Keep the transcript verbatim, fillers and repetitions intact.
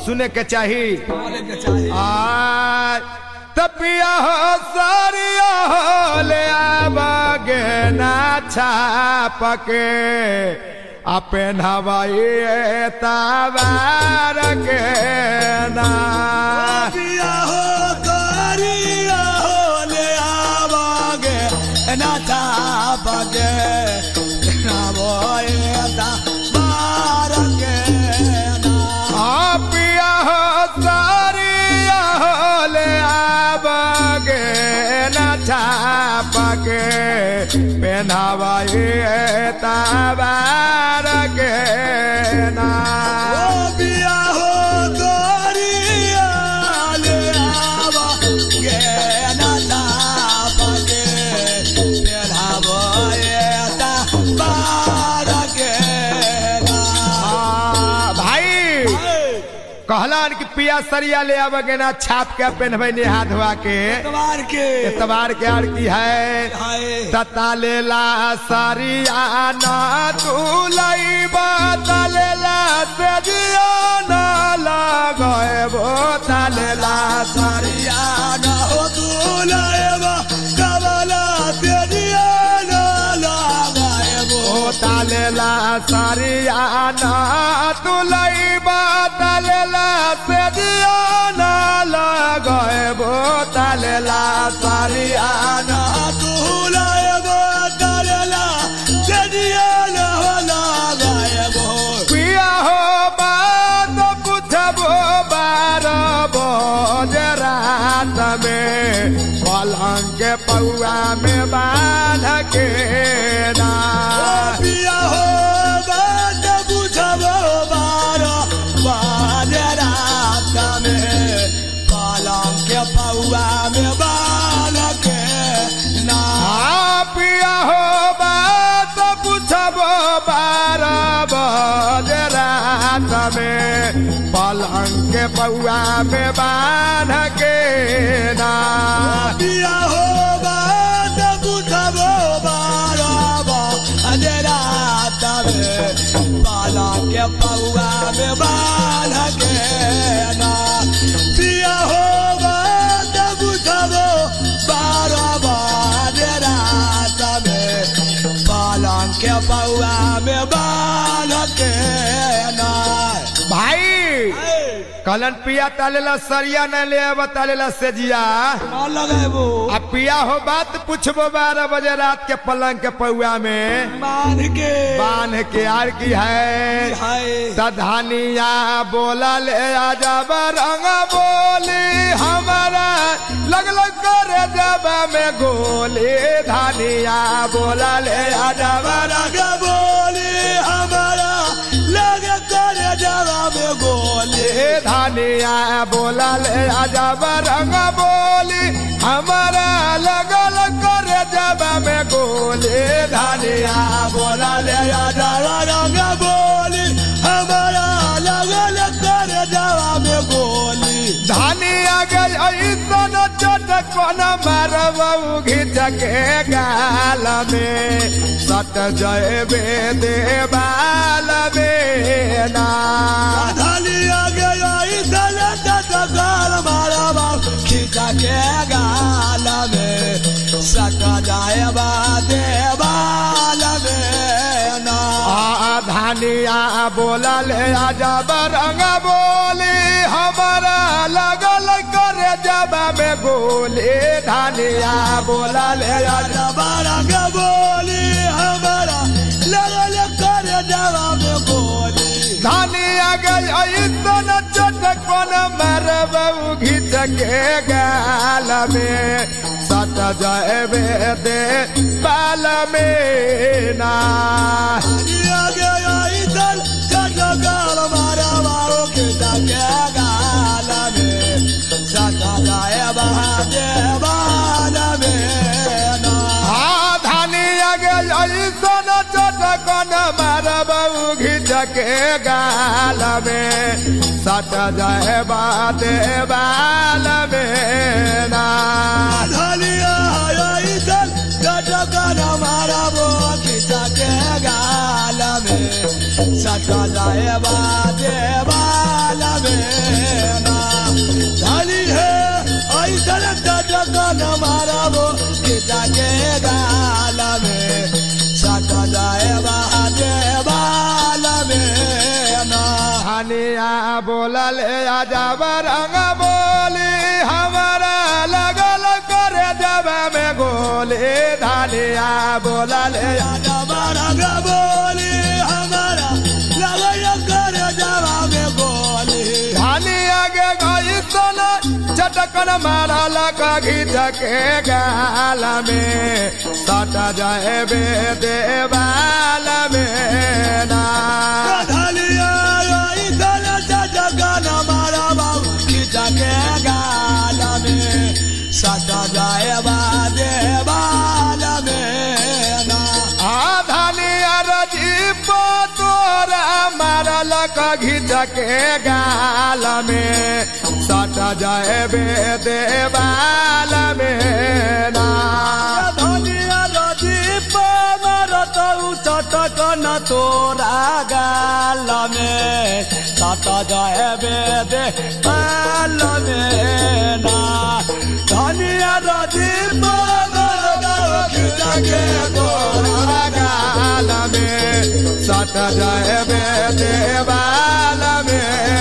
सुने के चाहिए बोले के चाहिए आ तपिया हो सारिया हो ले आवागे ना छापके अपन हवाई तवार के ना पिया हो करिया हो ले आवागे ना छापके ना बोए ता बार के ना पिया हो सारिया हो ले आवागे ना छापके पहनावाई तवार के ना ओ पिया हो करिया ले आवागे ना छापके तेरा बोए ता बार के ना भाई कहलान कि पिया सरिया ले आवे ना छाप के पहनबे ने हाथ धोआ के एतवार के एतवार के आर की है हाय तता लेला सरिया ना तू लईबा तलेला सजिया ना लगाए बो तलेला सारिया ना हो तू लाएबा कबला तेरिया ना लगाए वो ओ तलेला सरिया ना तू लईबा तलेला सजिया ना लगाए बो तलेला सरिया ना तू लाएबा कबला तेरिया ना लगाए वो पिया हो बात पूछबो बारह बजे रात में पलंग के पौआ में बांध के ना पिया हो बात बुझबो बारो बाजे रात में पालम के पौआ में बाल के ना हाँ पिया हो बात पूछबो बारह बजे रात में पलंग के पौआ में बांध के ना पिया हो बात बुझबो बारो बाजे रात में पालम के पौआ में बाल के ना पिया हो बात बुझबो बारो बाजे रात में पालम के पौआ में बाल के ना भाई कलन पिया तालेला सरिया न ले आवा तालेला सेजिया लगे वो आ पिया हो बात पूछबो बारह बजे रात के पलंग के पौआ में मान के बांध के आर की है हाय तधानिया बोला ले आजा रंग बोली हमारा लग लग कर जब में गोली धानिया बोला ले आजा रंग बोली हमारा लगे करे जरा में गोली धानिया बोला ले आजा रंग बोली हमारा लग लग कर जब में गोली धानिया बोला ले आजा रंग बोली हमारा लगे करे जरा में गोली धानिया गई ऐसन चटकन मारबू घिच के गाल में सट जयबे देवाल में ना धलिया गया इधर गाल मारा बाप खींचा के गाल में सका जाए बादे बाल में ना आ धानिया बोला ले आजा रंग बोली हमारा लगल करे जब में गोली धानिया बोला ले आजा रंग बोली हमारा लगल करे जवा में गोली धानिया गई ऐसन चटकन मारबू घिच के गाल में सट जयबे दे बाल में ना धलिया गया इधर गाल मारा बाप खींचा के गाल में सका जाए बादे बाल में ना हाँ धानिया गई ऐसन चटकन मारबू घिच के गाल में सट जाए बाते बाल में ना धलिया इधर गजगन मारा वो खींचा के गाल में सटा जाए बाजे बाल में ना धनी है ऐसा जगन मारा वो गीता के गाल में सटा जाए बाजे बाल में ना धनिया बोलले अजब रंग बोली हमारा लगल करे जब में गोली धनिया बोलले अजब रंग बोली हमारा लगल करे जब में गोली धनिया के गई सोना चटकन मारा लगा घीच के गाल में सट जाए बे देवाल में ना धनिया जगन मारा बाबू गीता के गाल में सटा जाए बाजे बाल में ना आ धनिया रजीप तोरा मारल घीच के गाल में सट जाए बे देवाल में ना धनिया रजीप मारत चटकन तोरा गाल में सटा जाए बेदे बाल में ना धनिया रजीप गीता के तोरा गाल में सट जाए बे देवाल में